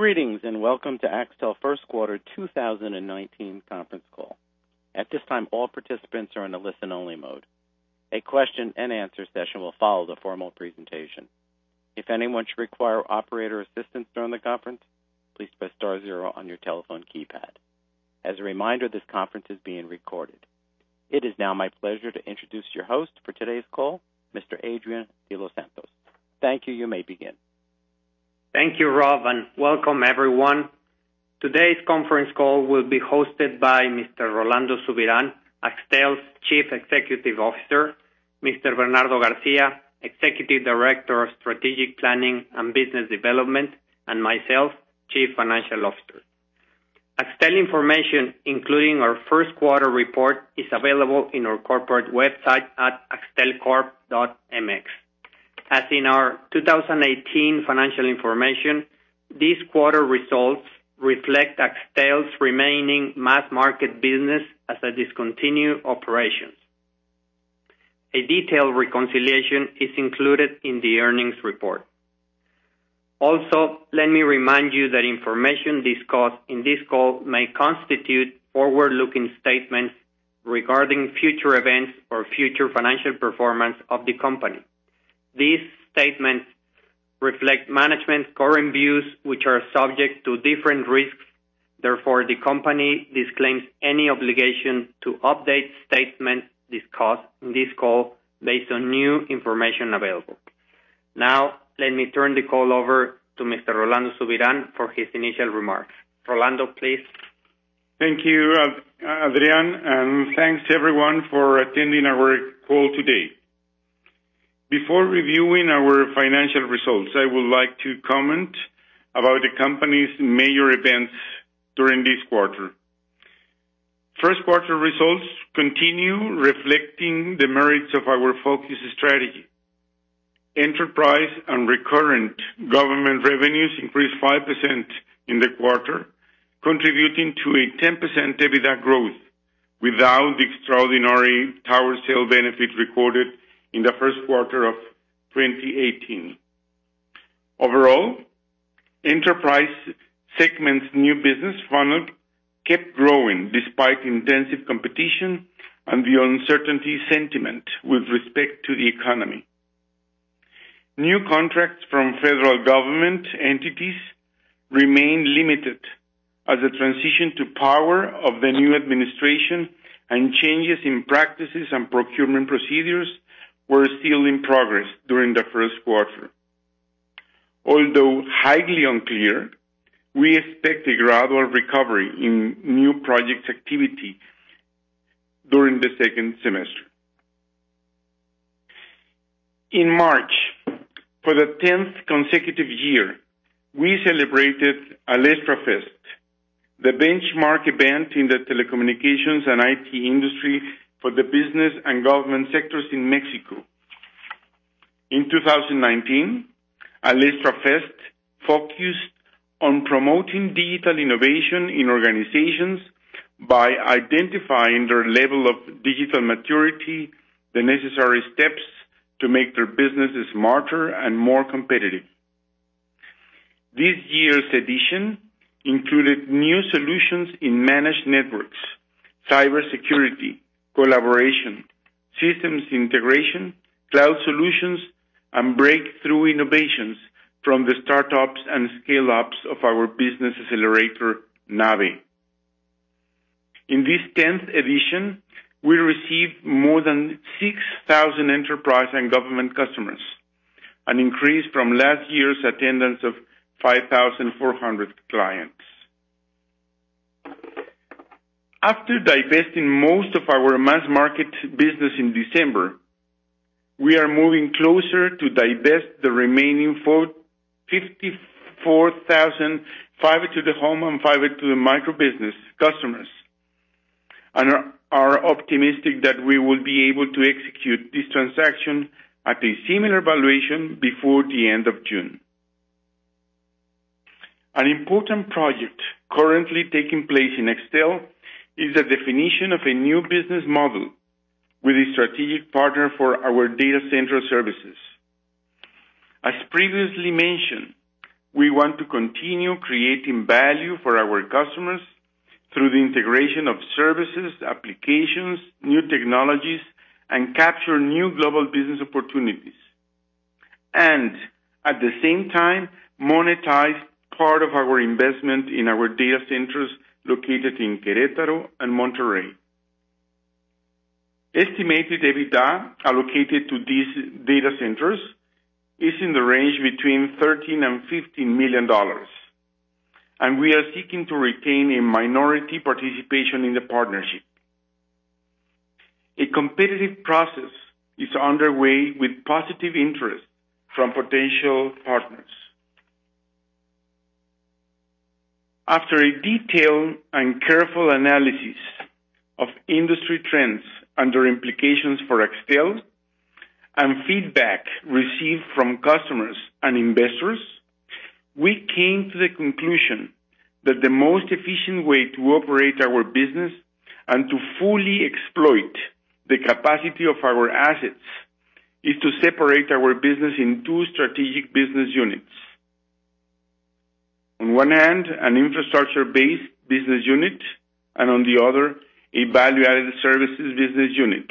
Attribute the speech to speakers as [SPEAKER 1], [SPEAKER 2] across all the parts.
[SPEAKER 1] Greetings and welcome to Axtel First Quarter 2019 conference call. At this time, all participants are in a listen-only mode. A question-and-answer session will follow the formal presentation. If anyone should require operator assistance during the conference, please press star zero on your telephone keypad. As a reminder, this conference is being recorded. It is now my pleasure to introduce your host for today's call, Mr. Adrian de los Santos. Thank you. You may begin.
[SPEAKER 2] Thank you, Rob, and welcome everyone. Today's conference call will be hosted by Mr. Rolando Subiran, Axtel's Chief Executive Officer, Mr. Bernardo Garcia, Executive Director of Strategic Planning and Business Development, and myself, Chief Financial Officer. Axtel information, including our first quarter report, is available in our corporate website at axtelcorp.mx. As in our 2018 financial information, these quarter results reflect Axtel's remaining mass market business as a discontinued operations. A detailed reconciliation is included in the earnings report. Also, let me remind you that information discussed in this call may constitute forward-looking statements regarding future events or future financial performance of the company. These statements reflect management's current views, which are subject to different risks. Therefore, the company disclaims any obligation to update statements discussed in this call based on new information available. Now, let me turn the call over to Mr. Rolando Subiran for his initial remarks. Rolando, please.
[SPEAKER 3] Thank you, Adrian, and thanks everyone for attending our call today. Before reviewing our financial results, I would like to comment about the company's major events during this quarter. First quarter results continue reflecting the merits of our focus strategy. Enterprise and recurrent government revenues increased 5% in the quarter, contributing to a 10% EBITDA growth without the extraordinary tower sale benefit recorded in the first quarter of 2018. Overall, enterprise segment's new business funnel kept growing despite intensive competition and the uncertainty sentiment with respect to the economy. New contracts from federal government entities remain limited as the transition to power of the new administration and changes in practices and procurement procedures were still in progress during the first quarter. Although highly unclear, we expect a gradual recovery in new project activity during the second semester. In March, for the 10th consecutive year, we celebrated Alestra Fest, the benchmark event in the telecommunications and IT industry for the business and government sectors in Mexico. In 2019, Alestra Fest focused on promoting digital innovation in organizations by identifying their level of digital maturity, the necessary steps to make their businesses smarter and more competitive. This year's edition included new solutions in managed networks, cybersecurity, collaboration, systems integration, cloud solutions, and breakthrough innovations from the startups and scale-ups of our business accelerator, NAVE. In this 10th edition, we received more than 6,000 enterprise and government customers, an increase from last year's attendance of 5,400 clients. After divesting most of our mass market business in December, we are moving closer to divest the remaining 54,000 fiber to the home and fiber to the micro business customers, and are optimistic that we will be able to execute this transaction at a similar valuation before the end of June. An important project currently taking place in Axtel is the definition of a new business model with a strategic partner for our data center services. As previously mentioned, we want to continue creating value for our customers through the integration of services, applications, new technologies, and capture new global business opportunities. And at the same time, monetize part of our investment in our data centers located in Querétaro and Monterrey. Estimated EBITDA allocated to these data centers is in the range between $13 and $15 million, and we are seeking to retain a minority participation in the partnership. A competitive process is underway with positive interest from potential partners. After a detailed and careful analysis of industry trends and their implications for Axtel, and feedback received from customers and investors, we came to the conclusion that the most efficient way to operate our business and to fully exploit the capacity of our assets is to separate our business in two strategic business units. On one hand, an infrastructure-based business unit, and on the other, a value-added services business unit.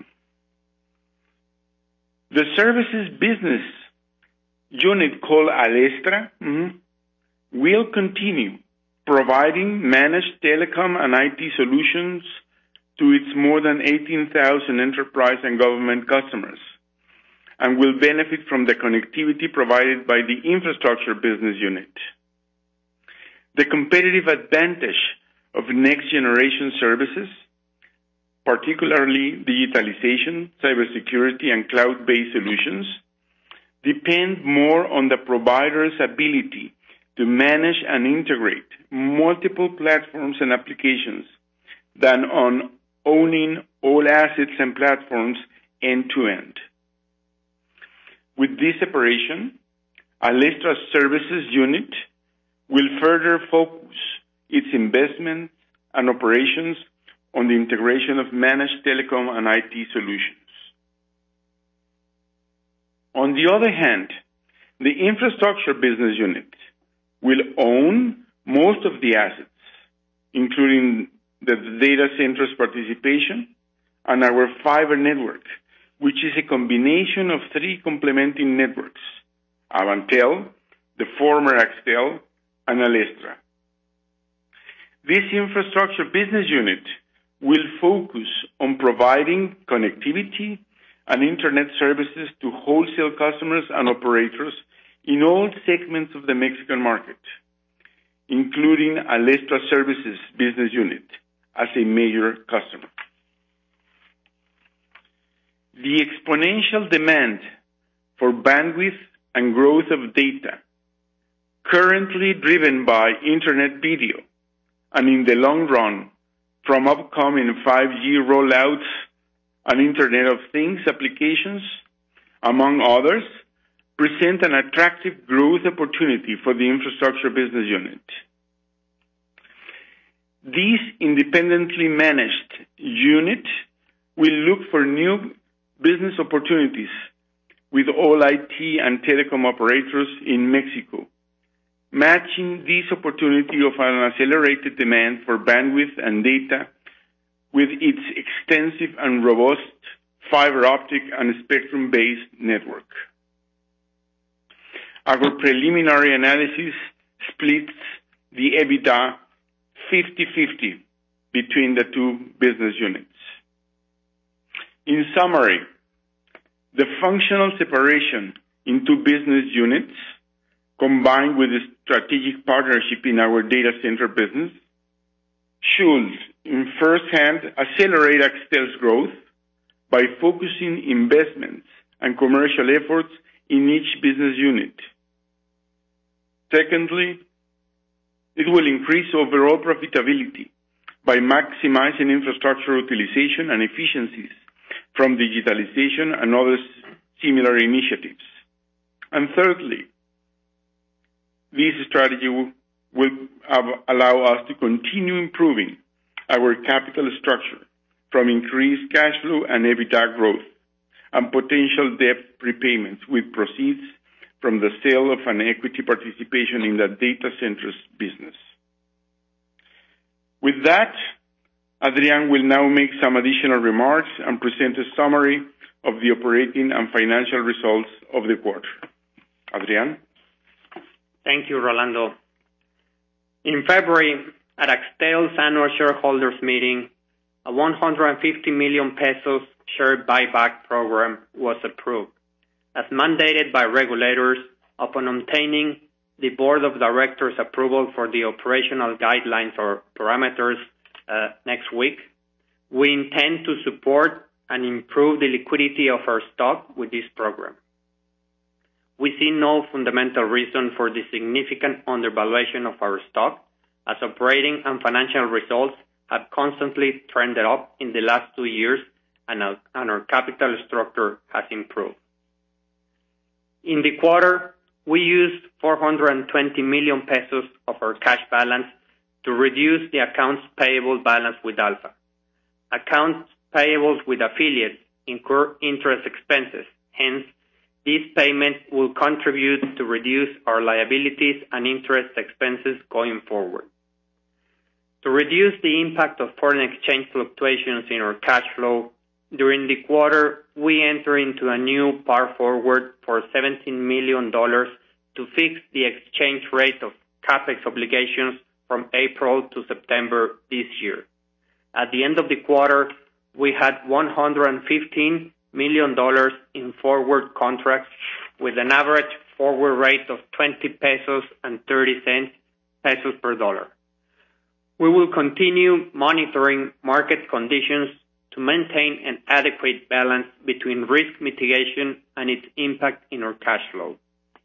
[SPEAKER 3] The services business unit called Alestra will continue providing managed telecom and IT solutions to its more than 18,000 enterprise and government customers, and will benefit from the connectivity provided by the infrastructure business unit. The competitive advantage of next-generation services, particularly digitalization, cybersecurity, and cloud-based solutions, depend more on the provider's ability to manage and integrate multiple platforms and applications than on owning all assets and platforms end-to-end. With this separation, Alestra's services unit will further focus its investments and operations on the integration of managed telecom and IT solutions. On the other hand, the infrastructure business unit will own most of the assets, including the data centers participation and our fiber network, which is a combination of three complementing networks: Avantel, the former Axtel, and Alestra. This infrastructure business unit will focus on providing connectivity and internet services to wholesale customers and operators in all segments of the Mexican market, including Alestra Services business unit as a major customer. The exponential demand for bandwidth and growth of data, currently driven by internet video, and in the long run, from upcoming 5G rollouts and Internet of Things applications, among others, present an attractive growth opportunity for the infrastructure business unit. This independently managed unit will look for new business opportunities with all IT and telecom operators in Mexico, matching this opportunity of an accelerated demand for bandwidth and data with its extensive and robust fiber optic and spectrum-based network. Our preliminary analysis splits the EBITDA 50-50 between the two business units. In summary, the functional separation into business units, combined with the strategic partnership in our data center business, should, in first hand, accelerate Axtel's growth by focusing investments and commercial efforts in each business unit. Secondly, it will increase overall profitability by maximizing infrastructure utilization and efficiencies from digitalization and other similar initiatives. And thirdly, this strategy will allow us to continue improving our capital structure from increased cash flow and EBITDA growth and potential debt repayments with proceeds from the sale of an equity participation in the data centers business. With that, Adrian will now make some additional remarks and present a summary of the operating and financial results of the quarter. Adrian?
[SPEAKER 2] Thank you, Rolando. In February, at Axtel's annual shareholders meeting, a 150 million pesos share buyback program was approved, as mandated by regulators upon obtaining the Board of Directors approval for the operational guidelines or parameters next week. We intend to support and improve the liquidity of our stock with this program. We see no fundamental reason for the significant undervaluation of our stock, as operating and financial results have constantly trended up in the last 2 years, and our capital structure has improved. In the quarter, we used 420 million pesos of our cash balance to reduce the accounts payable balance with Alfa. Accounts payables with affiliates incur interest expenses. Hence, this payment will contribute to reduce our liabilities and interest expenses going forward. To reduce the impact of foreign exchange fluctuations in our cash flow, during the quarter, we entered into a new par forward for $17 million to fix the exchange rate of CAPEX obligations from April to September this year. At the end of the quarter, we had $115 million in forward contracts with an average forward rate of 20 pesos and 30 cents pesos per dollar. We will continue monitoring market conditions to maintain an adequate balance between risk mitigation and its impact in our cash flow.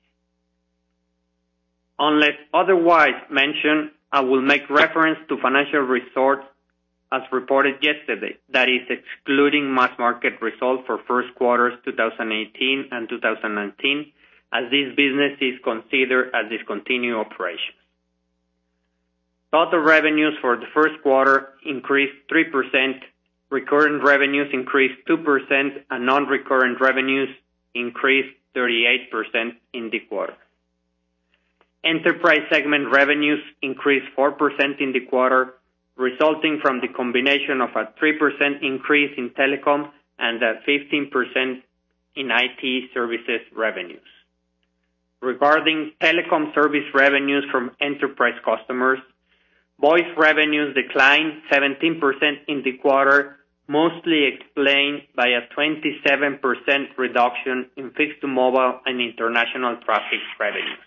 [SPEAKER 2] Unless otherwise mentioned, I will make reference to financial results as reported yesterday, that is, excluding mass market results for first quarters 2018 and 2019, as this business is considered as discontinued operations. Total revenues for the first quarter increased 3%, recurrent revenues increased 2%, and non-recurrent revenues increased 38% in the quarter. Enterprise segment revenues increased 4% in the quarter, resulting from the combination of a 3% increase in telecom and a 15% in IT services revenues. Regarding telecom service revenues from enterprise customers, voice revenues declined 17% in the quarter, mostly explained by a 27% reduction in fixed to mobile and international traffic revenues.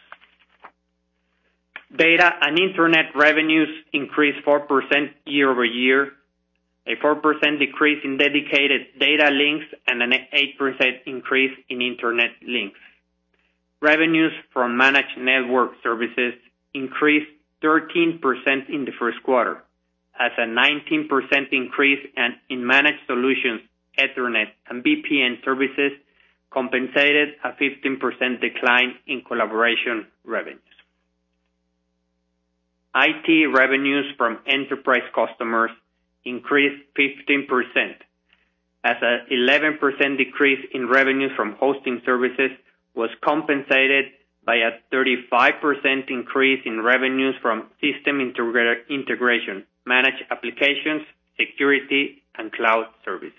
[SPEAKER 2] Data and Internet revenues increased 4% year-over-year, a 4% decrease in dedicated data links, and an 8% increase in Internet links. Revenues from managed network services increased 13% in the first quarter, as a 19% increase in managed solutions, Ethernet, and VPN services compensated a 15% decline in collaboration revenues. IT revenues from enterprise customers increased 15%, as an 11% decrease in revenues from hosting services was compensated by a 35% increase in revenues from system integration, managed applications, security, and cloud services.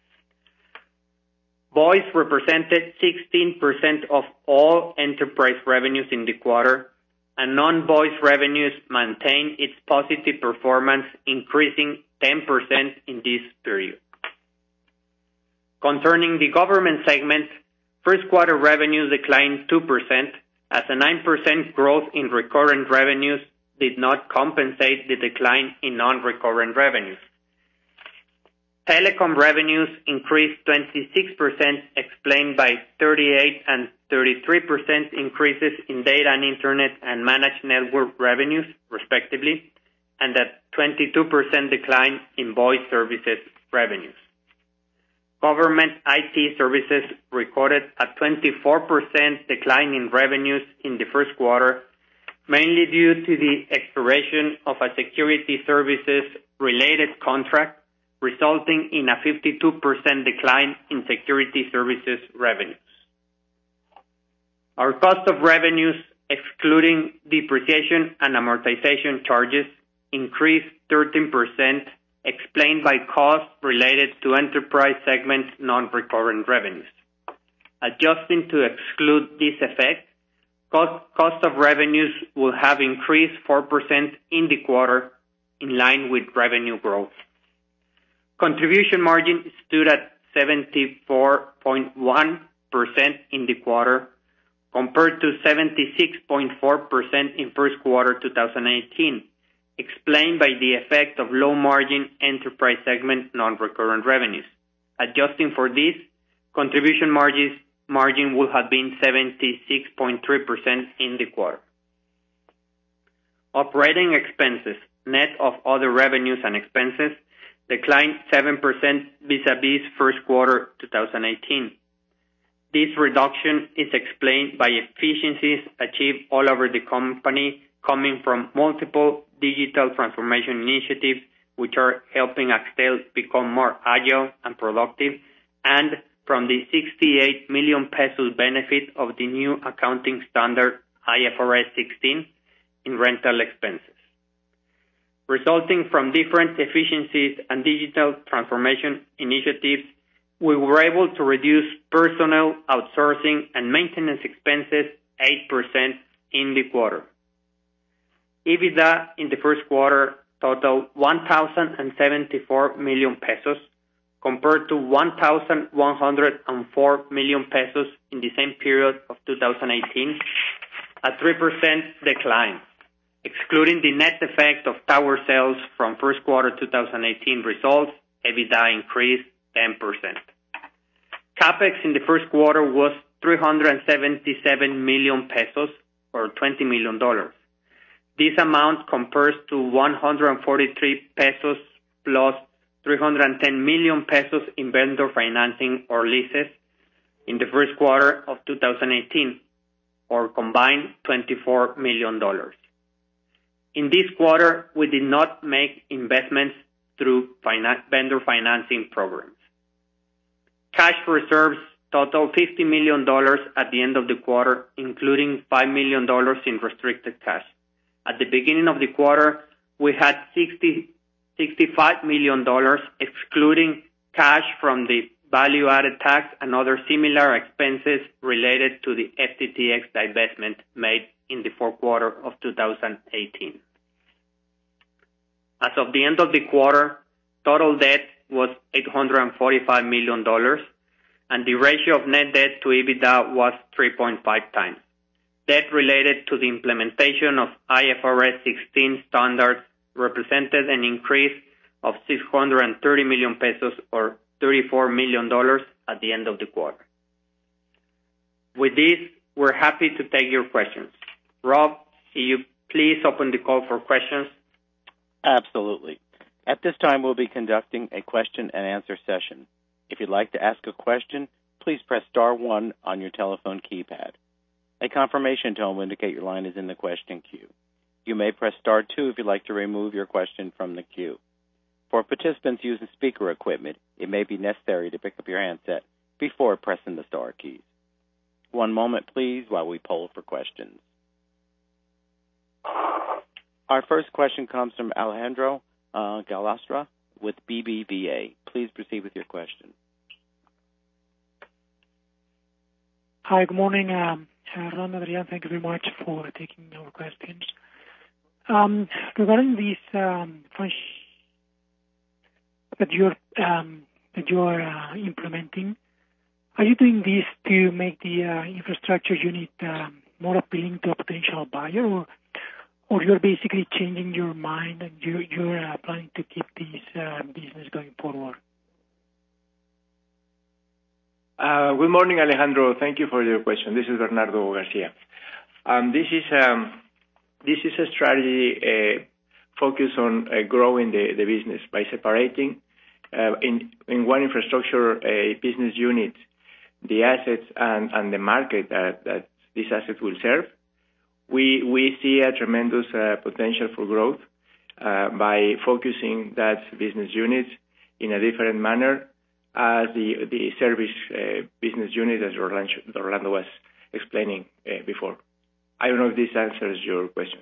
[SPEAKER 2] Voice represented 16% of all enterprise revenues in the quarter, and non-voice revenues maintained its positive performance, increasing 10% in this period. Concerning the government segment, first quarter revenues declined 2%, as a 9% growth in recurrent revenues did not compensate the decline in non-recurrent revenues. Telecom revenues increased 26%, explained by 38% and 33% increases in data and internet and managed network revenues, respectively, and a 22% decline in voice services revenues. Government IT services recorded a 24% decline in revenues in the first quarter, mainly due to the expiration of a security services related contract, resulting in a 52% decline in security services revenues. Our cost of revenues, excluding depreciation and amortization charges, increased 13%, explained by costs related to enterprise segment non-recurrent revenues. Adjusting to exclude this effect, cost of revenues will have increased 4% in the quarter, in line with revenue growth. Contribution margin stood at 74.1% in the quarter, compared to 76.4% in first quarter 2018, explained by the effect of low-margin enterprise segment non-recurrent revenues. Adjusting for this, contribution margin would have been 76.3% in the quarter. Operating expenses, net of other revenues and expenses, declined 7% vis-a-vis first quarter 2018. This reduction is explained by efficiencies achieved all over the company, coming from multiple digital transformation initiatives, which are helping Axtel become more agile and productive, and from the 68 million pesos benefit of the new accounting standard IFRS 16 in rental expenses. Resulting from different efficiencies and digital transformation initiatives, we were able to reduce personnel, outsourcing, and maintenance expenses 8% in the quarter. EBITDA in the first quarter totaled 1,074 million pesos, compared to 1,104 million pesos in the same period of 2018, a 3% decline. Excluding the net effect of tower sales from first quarter 2018 results, EBITDA increased 10%. CapEx in the first quarter was 377 million pesos, or $20 million. This amount compares to 143 pesos plus 310 million pesos in vendor financing or leases in the first quarter of 2018, or combined $24 million. In this quarter, we did not make investments through vendor financing programs. Cash reserves total $50 million at the end of the quarter, including $5 million in restricted cash. At the beginning of the quarter, we had $65 million, excluding cash from the value-added tax and other similar expenses related to the FTTX divestment made in the fourth quarter of 2018. As of the end of the quarter, total debt was $845 million, and the ratio of net debt to EBITDA was 3.5 times. Debt related to the implementation of IFRS 16 standards represented an increase of 630 million pesos, or $34 million at the end of the quarter. With this, we're happy to take your questions. Rob, can you please open the call for questions?
[SPEAKER 1] Absolutely. At this time, we'll be conducting a question and answer session. If you'd like to ask a question, please press star 1 on your telephone keypad. A confirmation tone will indicate your line is in the question queue. You may press star 2 if you'd like to remove your question from the queue. For participants using speaker equipment, it may be necessary to pick up your handset before pressing the star keys. One moment, please, while we poll for questions. Our first question comes from Alejandro Gallostra with BBVA. Please proceed with your question.
[SPEAKER 4] Hi, good morning, Ron, Adrian. Thank you very much for taking our questions. Regarding this that you're implementing, are you doing this to make the infrastructure unit more appealing to a potential buyer, or you're basically changing your mind and you're planning to keep this business going forward?
[SPEAKER 5] Good morning, Alejandro. Thank you for your question. This is Bernardo Garcia. This is a strategy focused on growing the business by separating in one infrastructure business unit the assets and the market that this asset will serve. We see a tremendous potential for growth by focusing that business unit in a different manner as the service business unit, as Orlando was explaining before. I don't know if this answers your question.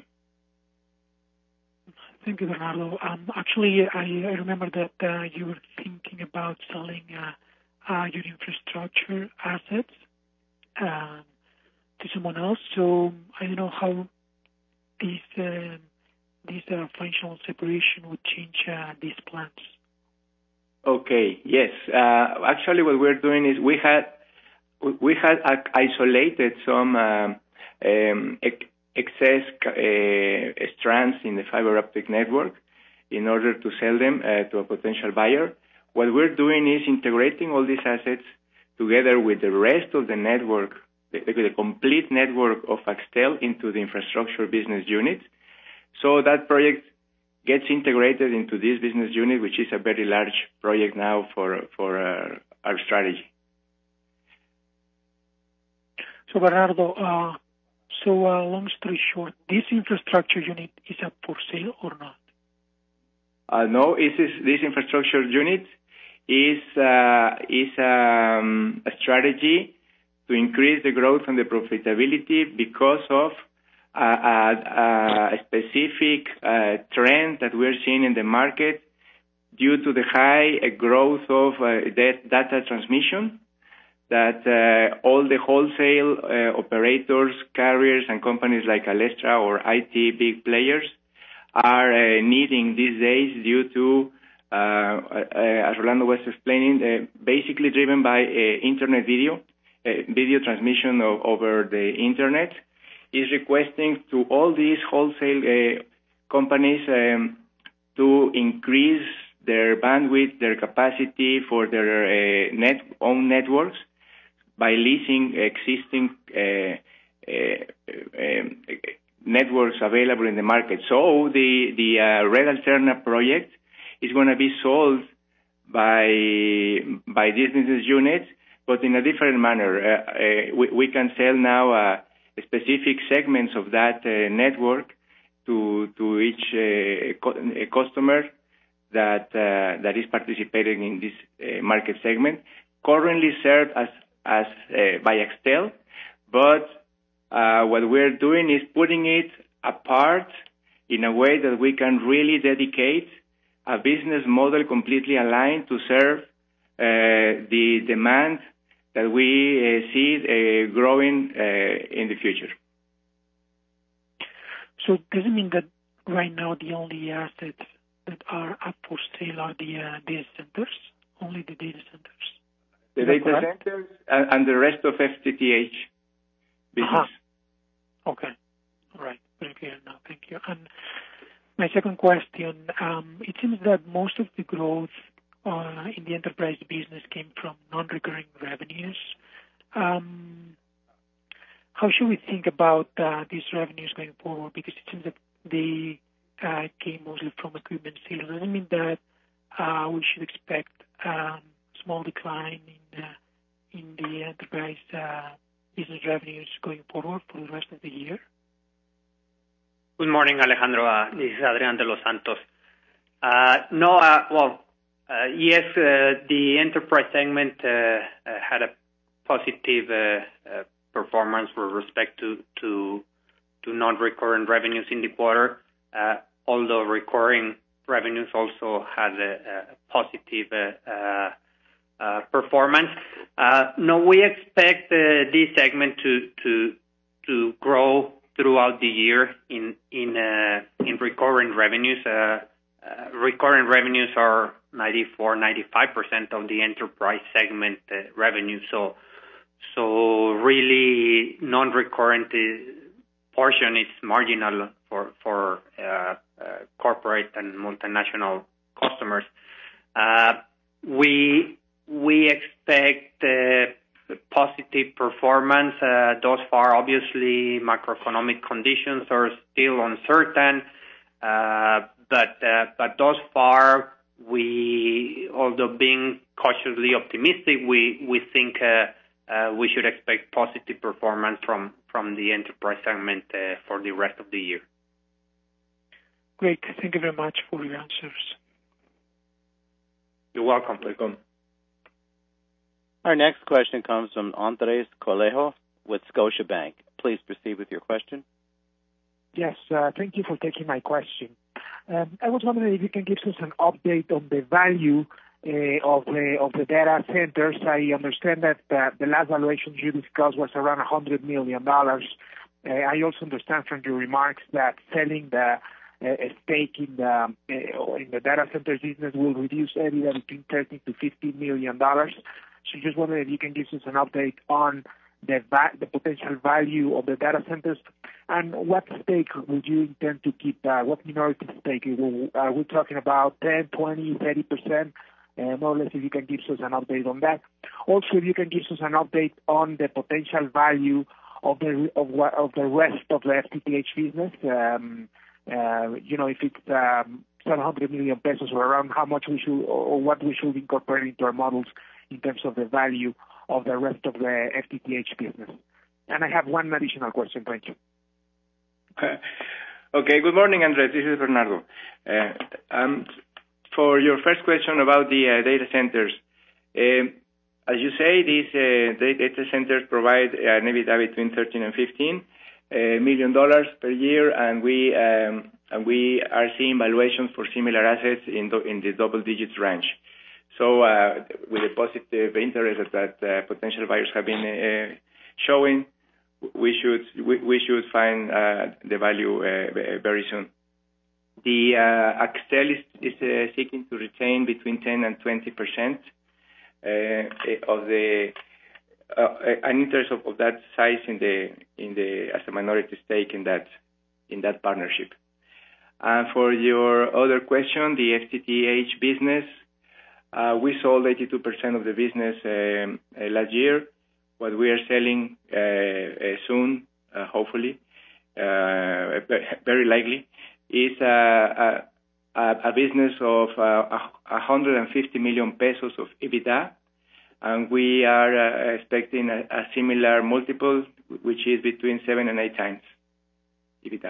[SPEAKER 4] Thank you, Bernardo. Actually, I remember that you were thinking about selling your infrastructure assets to someone else. So I don't know how this functional separation would change these plans.
[SPEAKER 5] Okay. Yes. Actually, what we're doing is we had isolated some excess strands in the fiber optic network in order to sell them to a potential buyer. What we're doing is integrating all these assets together with the rest of the network, the complete network of Axtel into the infrastructure business unit. So that project gets integrated into this business unit, which is a very large project now for our strategy.
[SPEAKER 4] So Bernardo, long story short, this infrastructure unit is up for sale or not?
[SPEAKER 5] No, this infrastructure unit is a strategy to increase the growth and the profitability because of a specific trend that we're seeing in the market due to the high growth of data transmission, that all the wholesale operators, carriers, and companies like Alestra or IT big players are needing these days due to, as Rolando was explaining, basically driven by internet video transmission over the internet, is requesting to all these wholesale companies to increase their bandwidth, their capacity for their own networks by leasing existing networks available in the market. So the Red Alterna project is going to be sold by this business unit, but in a different manner. We can sell now specific segments of that network to each customer that is participating in this market segment, currently served as by Axtel, but what we're doing is putting it apart in a way that we can really dedicate a business model completely aligned to serve the demand that we see growing in the future.
[SPEAKER 4] So does it mean that right now the only assets that are up for sale are the data centers, only the data centers?
[SPEAKER 5] The data centers and the rest of FTTH business.
[SPEAKER 4] Okay. All right. Very clear now. Thank you. And my second question, it seems that most of the growth in the enterprise business came from non-recurring revenues. How should we think about these revenues going forward? Because it seems that they came mostly from equipment sales. Does it mean that we should expect small decline in the enterprise business revenues going forward for the rest of the year?
[SPEAKER 2] Good morning, Alejandro. This is Adrián de los Santos. Yes, the enterprise segment had a positive performance with respect to non-recurrent revenues in the quarter, although recurring revenues also had a positive performance. No, we expect this segment to grow throughout the year in recurring revenues. Recurring revenues are 94-95% of the enterprise segment revenue. So really, non-recurrent portion is marginal for corporate and multinational customers. We expect positive performance. Thus far, obviously, macroeconomic conditions are still uncertain, but thus far, although being cautiously optimistic, we think we should expect positive performance from the enterprise segment for the rest of the year.
[SPEAKER 4] Great. Thank you very much for your answers.
[SPEAKER 2] You're welcome.
[SPEAKER 1] Our next question comes from Andres Coelho with Scotiabank. Please proceed with your question.
[SPEAKER 6] Yes, thank you for taking my question. I was wondering if you can give us an update on the value of the data centers. I understand that the last valuation you discussed was around $100 million. I also understand from your remarks that selling the stake in the data center business will reduce EBITDA between $30 to $50 million. So just wondering if you can give us an update on the potential value of the data centers, and what stake would you intend to keep? What minority stake? Are we talking about 10, 20, 30%? More or less, if you can give us an update on that. Also, if you can give us an update on the potential value of the rest of the FTTH business. If it's 700 million pesos, or around how much we should, or what we should incorporate into our models in terms of the value of the rest of the FTTH business. And I have one additional question. Thank you.
[SPEAKER 5] Okay. Good morning, Andres. This is Bernardo. For your first question about the data centers, as you say, these data centers provide an EBITDA between $13 and $15 million per year, and we are seeing valuations for similar assets in the double digits range. So with the positive interest that potential buyers have been showing, we should find the value very soon. The Axtel is seeking to retain between 10 and 20% of the an interest of that size in the as a minority stake in that partnership. And for your other question, the FTTH business, we sold 82% of the business last year. What we are selling soon, hopefully, very likely, is a business of 150 million pesos of EBITDA, and we are expecting a similar multiple, which is between 7 and 8 times EBITDA.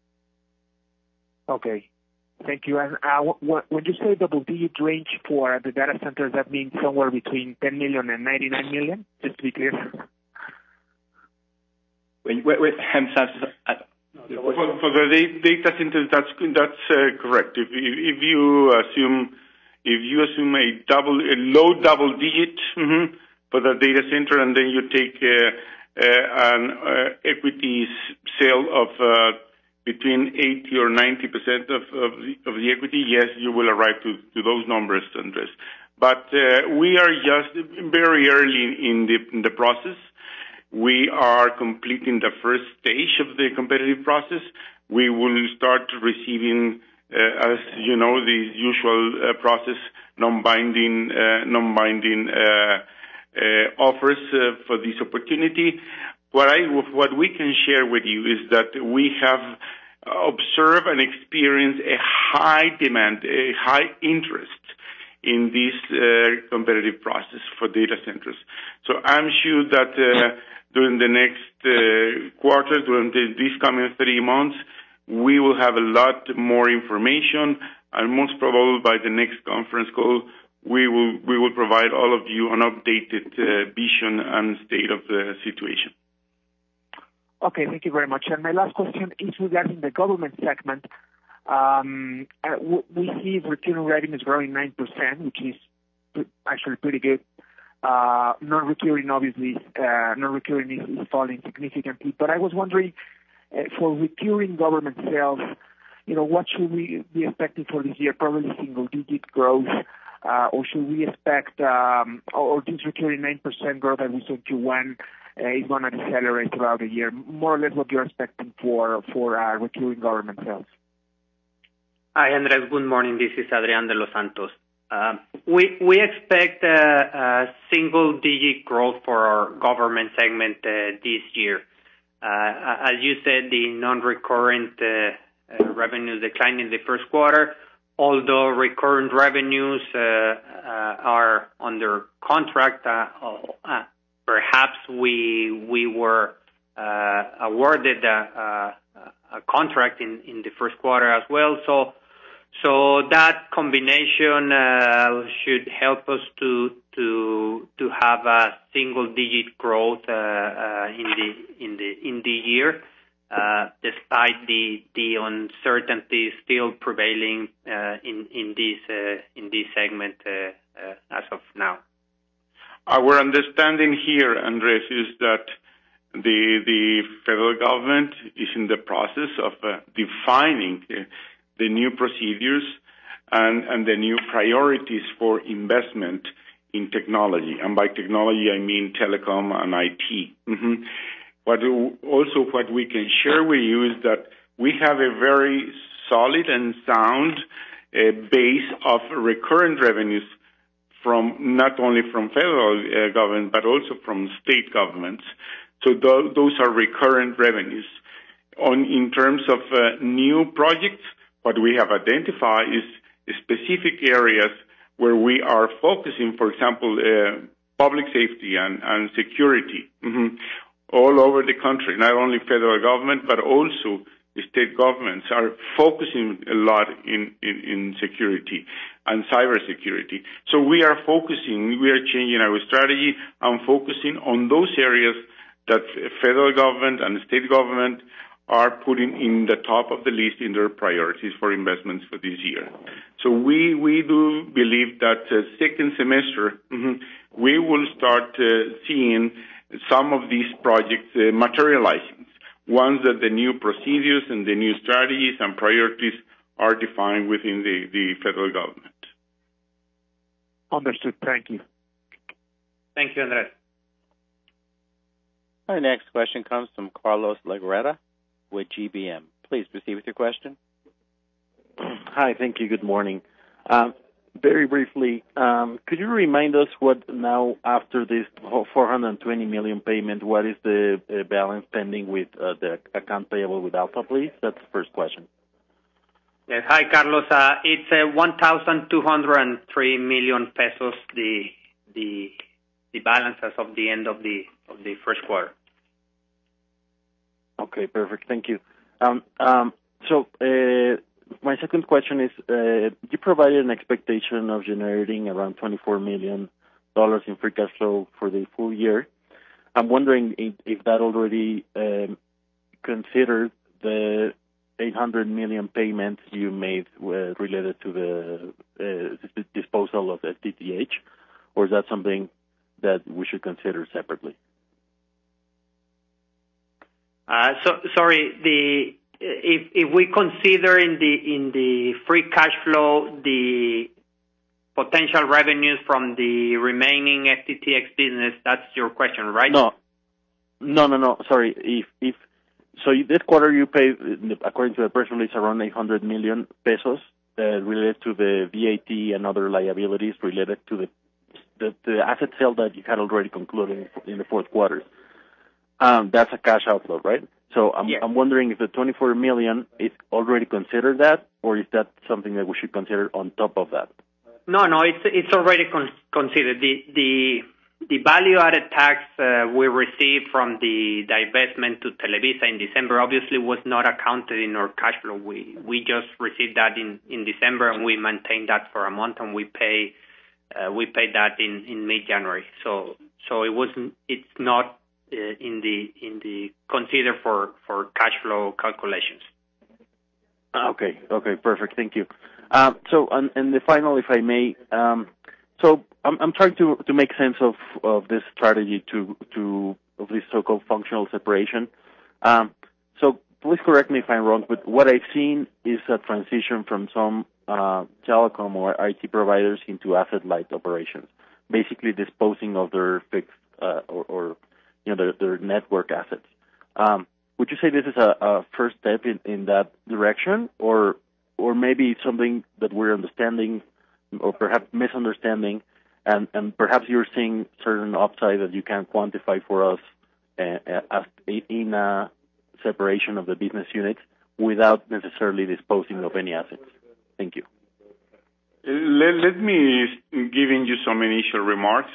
[SPEAKER 6] Okay. Thank you. And when you say double-digit range for the data centers, that means somewhere between 10 million and 99 million, just to be clear?
[SPEAKER 3] For the data centers, that's correct. If you assume a low double digit for the data center, and then you take an equity sale of between 80 or 90% of the equity, yes, you will arrive to those numbers, Andres. But we are just very early in the process. We are completing the first stage of the competitive process. We will start receiving, as you know, the usual process, non-binding offers for this opportunity. What we can share with you is that we have observed and experienced a high demand, a high interest in this competitive process for data centers. So I'm sure that during the next quarter, during these coming 3 months, we will have a lot more information, and most probably by the next conference call, we will provide all of you an updated vision and state of the situation.
[SPEAKER 6] Okay, thank you very much. And my last question is regarding the government segment. We see recurring revenues growing 9%, which is actually pretty good. Non-recurring, obviously, is falling significantly. But I was wondering, for recurring government sales, what should we be expecting for this year? Probably single-digit growth, or should we expect, or this recurring 9% growth that we saw in Q1 is going to decelerate throughout the year? More or less what you're expecting for recurring government sales.
[SPEAKER 2] Hi, Andres. Good morning. This is Adrián de los Santos. We expect a single-digit growth for our government segment this year. As you said, the non-recurrent revenues declined in the first quarter, although recurrent revenues are under contract. Perhaps we were awarded a contract in the first quarter as well. So that combination should help us to have a single-digit growth in the year, despite the uncertainty still prevailing in this segment as of now.
[SPEAKER 3] Our understanding here, Andres, is that the federal government is in the process of defining the new procedures and the new priorities for investment in technology. And by technology, I mean telecom and IT. Mm-hmm. What we can share with you is that we have a very solid and sound base of recurrent revenues from not only from federal government but also from state governments. So those are recurrent revenues. In terms of new projects, what we have identified is specific areas where we are focusing, for example, public safety and security all over the country. Not only federal government, but also the state governments are focusing a lot in security and cybersecurity. So we are changing our strategy and focusing on those areas that federal government and state government are putting in the top of the list in their priorities for investments for this year. So we do believe that second semester we will start seeing some of these projects materializing once that the new procedures and the new strategies and priorities are defined within the federal government.
[SPEAKER 6] Understood. Thank you.
[SPEAKER 2] Thank you, Andres.
[SPEAKER 1] Our next question comes from Carlos Legarreta with GBM. Please proceed with your question.
[SPEAKER 7] Hi, thank you. Good morning. Very briefly, could you remind us what now, after this $420 million payment, what is the balance pending with the account payable with Alfa, please? That's the first question.
[SPEAKER 2] Yes. Hi, Carlos. It's 1,203 million pesos, the balance as of the end of the first quarter.
[SPEAKER 7] Okay, perfect. Thank you. My second question is, you provided an expectation of generating around $24 million in free cash flow for the full year. I'm wondering if that already considered the $800 million payments you made related to the disposal of FTTH, or is that something that we should consider separately?
[SPEAKER 2] Sorry, if we consider in the free cash flow the potential revenues from the remaining FTTX business, that's your question, right?
[SPEAKER 7] No. Sorry. So this quarter you paid, according to the press release, around 800 million pesos related to the VAT and other liabilities related to the asset sale that you had already concluded in the fourth quarter. That's a cash outflow, right? So I'm wondering if the 24 million is already considered that, or is that something that we should consider on top of that?
[SPEAKER 2] No, it's already considered. The value-added tax we received from the divestment to Televisa in December obviously was not accounted in our cash flow. We just received that in December, and we maintained that for a month, and we paid that in mid-January. So it's not in the consider for cash flow calculations.
[SPEAKER 7] Okay, perfect. Thank you. And the final, if I may, so I'm trying to make sense of this strategy of this so-called functional separation. So please correct me if I'm wrong, but what I've seen is a transition from some telecom or IT providers into asset-light operations, basically disposing of their fixed or their network assets. Would you say this is a first step in that direction, or maybe something that we're understanding or perhaps misunderstanding, and perhaps you're seeing certain upside that you can quantify for us as in a separation of the business units without necessarily disposing of any assets? Thank you.
[SPEAKER 3] Let me giving you some initial remarks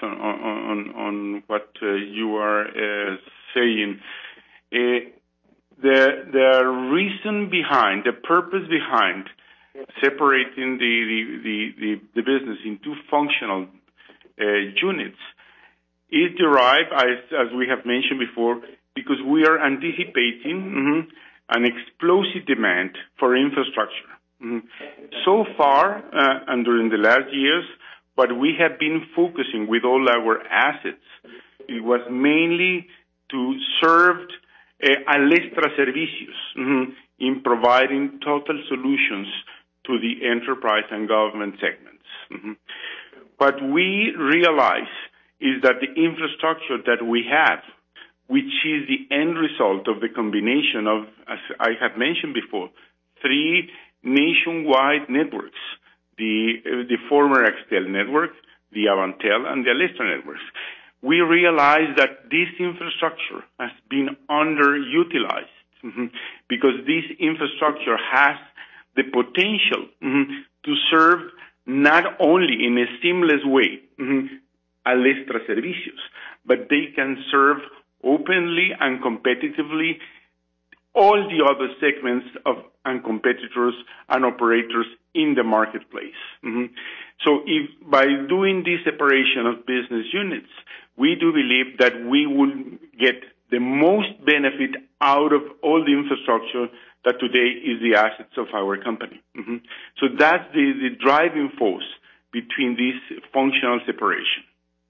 [SPEAKER 3] on what you are saying. The reason behind, the purpose behind separating the business into functional units is derived, as we have mentioned before, because we are anticipating an explosive demand for infrastructure. So far, and during the last years, what we have been focusing with all our assets, it was mainly to serve Alestra Servicios in providing total solutions to the enterprise and government segments. What we realize is that the infrastructure that we have, which is the end result of the combination of, as I have mentioned before, 3 nationwide networks, the former Axtel network, the Avantel, and the Alestra networks. We realize that this infrastructure has been underutilized because this infrastructure has the potential to serve not only in a seamless way Alestra Servicios, but they can serve openly and competitively all the other segments of and competitors and operators in the marketplace. So if by doing this separation of business units, we do believe that we will get the most benefit out of all the infrastructure that today is the assets of our company. So that's the driving force between this functional separation.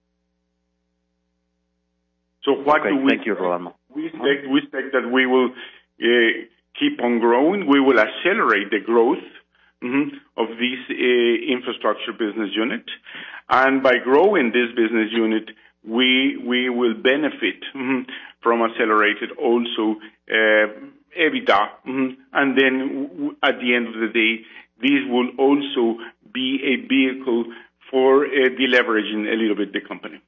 [SPEAKER 3] So what do we?
[SPEAKER 7] Thank you, Rolando.
[SPEAKER 3] We expect that we will keep on growing. We will accelerate the growth of this infrastructure business unit, and by growing this business unit, we will benefit from accelerated also EBITDA, and then at the end of the day, this will also be a vehicle for deleveraging a little bit the company.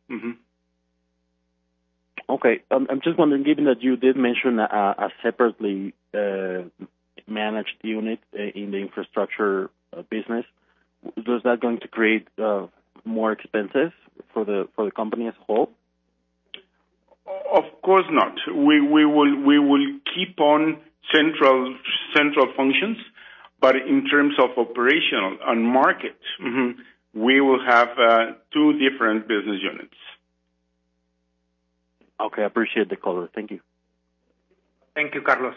[SPEAKER 7] Okay, I'm just wondering, given that you did mention a separately managed unit in the infrastructure business, is that going to create more expenses for the company as a whole?
[SPEAKER 3] Of course not. We will keep on central functions, but in terms of operational and market, we will have 2 different business units.
[SPEAKER 7] Okay, I appreciate the color. Thank you.
[SPEAKER 2] Thank you, Carlos.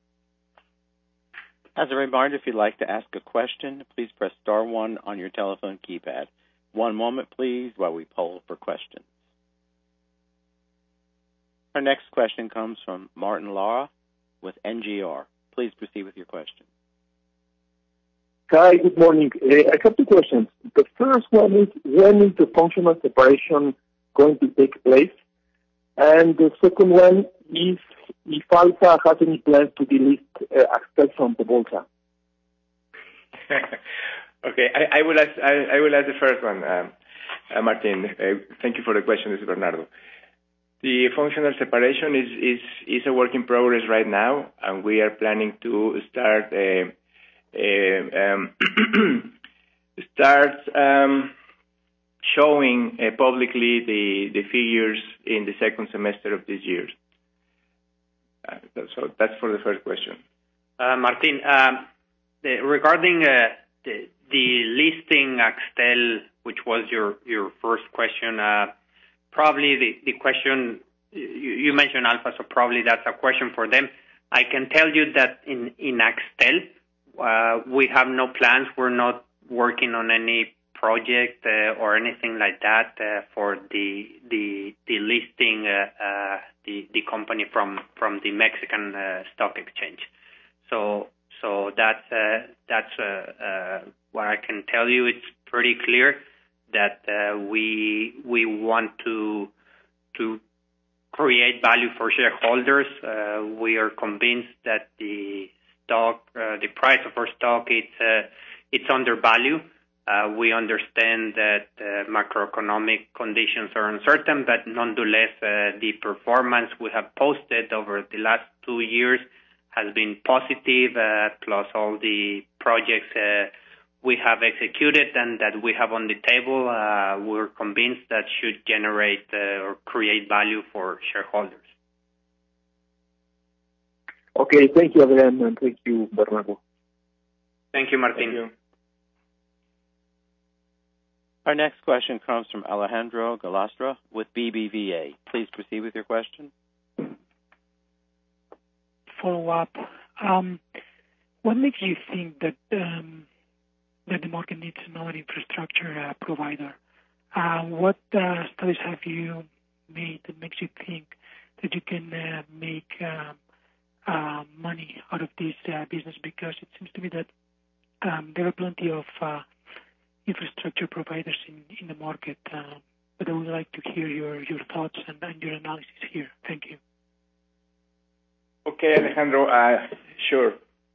[SPEAKER 1] As a reminder, if you'd like to ask a question, please press star 1 on your telephone keypad. One moment, please, while we poll for questions. Our next question comes from Martin Lara with NGR. Please proceed with your question.
[SPEAKER 8] Hi, good morning. I have 2 questions. The first one is, when is the functional separation going to take place? And the second one is if Alfa has any plans to delist Axtel from the Bolsa.
[SPEAKER 5] Okay, I will ask the first one, Martin. Thank you for the question. This is Bernardo. The functional separation is a work in progress right now, and we are planning to start showing publicly the figures in the second semester of this year. So that's for the first question.
[SPEAKER 2] Martin, regarding the listing Axtel, which was your first question, probably the question you mentioned Alfa, so probably that's a question for them. I can tell you that in Axtel, we have no plans. We're not working on any project or anything like that for the listing the company from the Mexican stock exchange. So that's what I can tell you. It's pretty clear that we want to create value for shareholders. We are convinced that the price of our stock it's undervalued. We understand that macroeconomic conditions are uncertain, but nonetheless, the performance we have posted over the last 2 years has been positive, plus all the projects we have executed and that we have on the table. We're convinced that should generate or create value for shareholders.
[SPEAKER 8] Okay, thank you, Adrian, and thank you, Bernardo.
[SPEAKER 2] Thank you, Martin.
[SPEAKER 5] Thank you.
[SPEAKER 1] Our next question comes from Alejandro Galastra with BBVA. Please proceed with your question.
[SPEAKER 4] Follow up. What makes you think that the market needs another infrastructure provider? What studies have you made that makes you think that you can make money out of this business? Because it seems to me that there are plenty of infrastructure providers in the market, but I would like to hear your thoughts and your analysis here. Thank you.
[SPEAKER 5] Okay, Alejandro. Sure.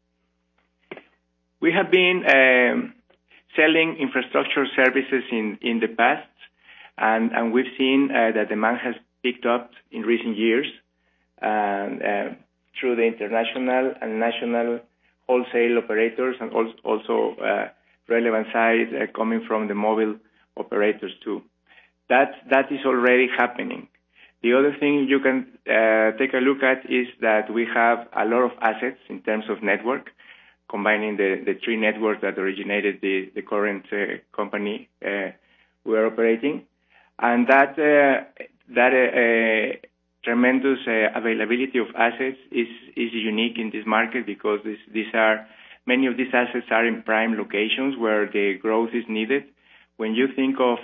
[SPEAKER 5] We have been selling infrastructure services in the past, and we've seen that demand has picked up in recent years through the international and national wholesale operators, and also relevant side coming from the mobile operators too. That is already happening. The other thing you can take a look at is that we have a lot of assets in terms of network, combining the three networks that originated the current company we are operating, and that tremendous availability of assets is unique in this market, because many of these assets are in prime locations where the growth is needed. When you think of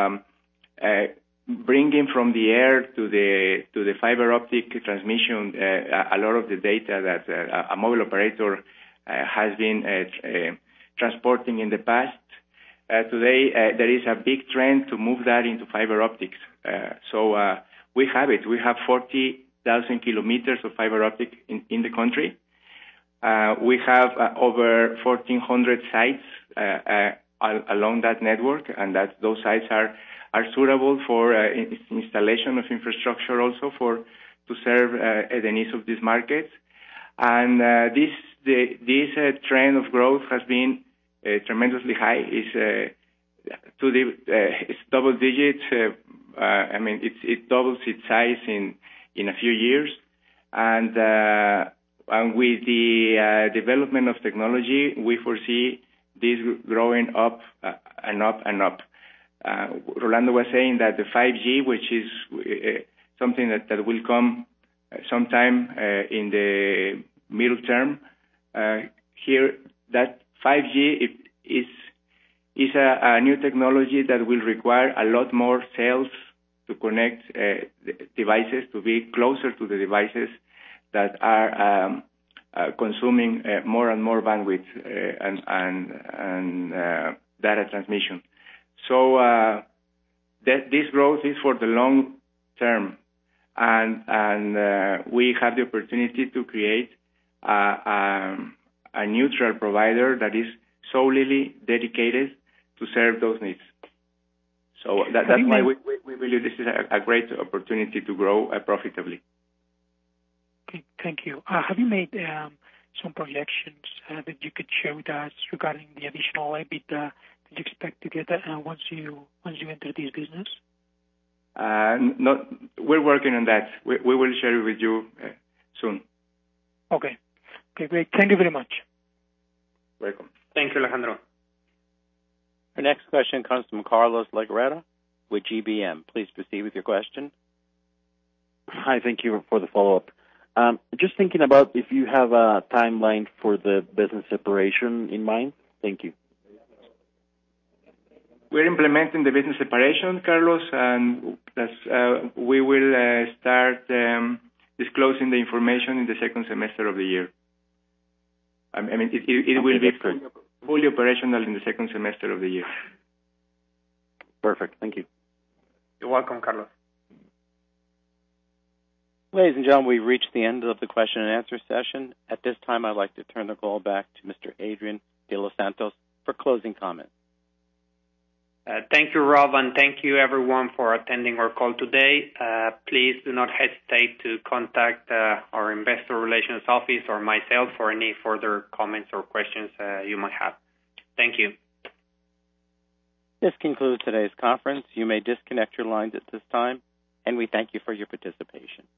[SPEAKER 5] bringing from the air to the fiber optic transmission, a lot of the data that a mobile operator has been transporting in the past, today there is a big trend to move that into fiber optics. So we have it. We have 40,000 kilometers of fiber optic in the country. We have over 1,400 sites along that network, and those sites are suitable for installation of infrastructure, also to serve the needs of these markets. And this trend of growth has been tremendously high. It's double digits. It doubles its size in a few years, and with the development of technology, we foresee this growing up and up and up. Rolando was saying that the 5G, which is something that will come sometime in the middle term, here that 5G is a new technology that will require a lot more cells to connect devices, to be closer to the devices that are consuming more and more bandwidth and data transmission. So this growth is for the long term, and we have the opportunity to create a neutral provider that is solely dedicated to serve those needs. So that's why we believe this is a great opportunity to grow profitably.
[SPEAKER 4] Okay, thank you. Have you made some projections that you could share with us regarding the additional EBITDA that you expect to get once you enter this business?
[SPEAKER 5] We're working on that. We will share it with you soon.
[SPEAKER 4] Okay, great. Thank you very much.
[SPEAKER 5] Welcome.
[SPEAKER 2] Thank you, Alejandro.
[SPEAKER 1] Our next question comes from Carlos Legarreta with GBM. Please proceed with your question.
[SPEAKER 7] Hi, thank you for the follow-up. Just thinking about if you have a timeline for the business separation in mind. Thank you.
[SPEAKER 5] We're implementing the business separation, Carlos, and we will start disclosing the information in the second semester of the year. It will be fully operational in the second semester of the year.
[SPEAKER 7] Perfect. Thank you.
[SPEAKER 2] You're welcome, Carlos.
[SPEAKER 1] Ladies and gentlemen, we've reached the end of the question and answer session. At this time, I'd like to turn the call back to Mr. Adrian de los Santos for closing comments.
[SPEAKER 2] Thank you, Rob, and thank you, everyone, for attending our call today. Please do not hesitate to contact our investor relations office or myself for any further comments or questions you might have. Thank you.
[SPEAKER 1] This concludes today's conference. You may disconnect your lines at this time, and we thank you for your participation.